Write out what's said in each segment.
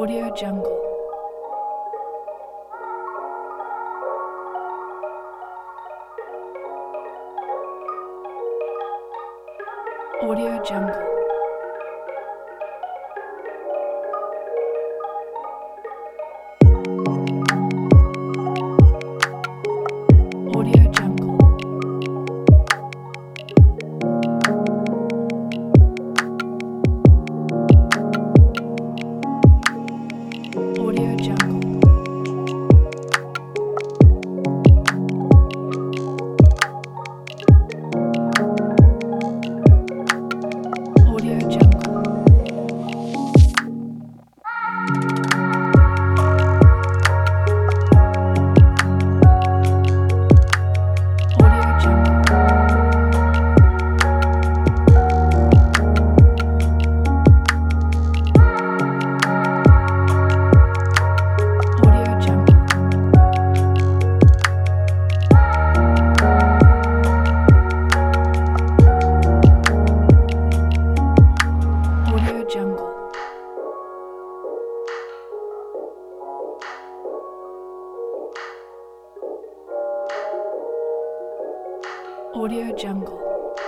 Audio Jungle. Audio Jungle. Audio Jungle. Audio Jungle. Audio Jungle. Audio Jungle. Audio Jungle. Audio Jungle. Audio Jungle.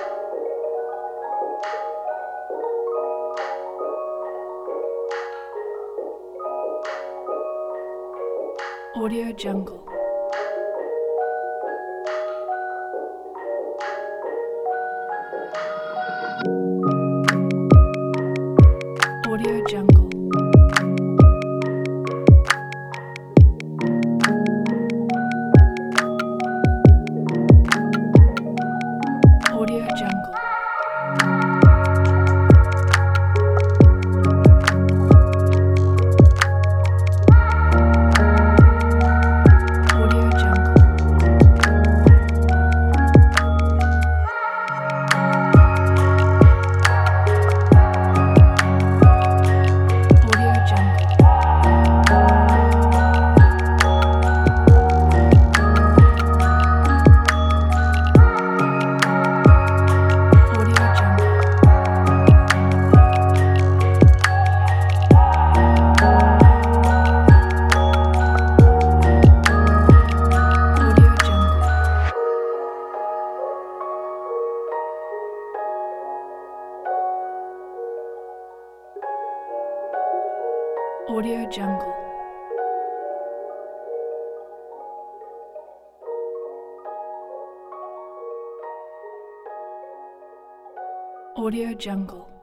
Audio Jungle. Audio Jungle. Audio Jungle. Audio Jungle. Audio Jungle. Audio Jungle. Audio Jungle. Audio Jungle. Audio Jungle.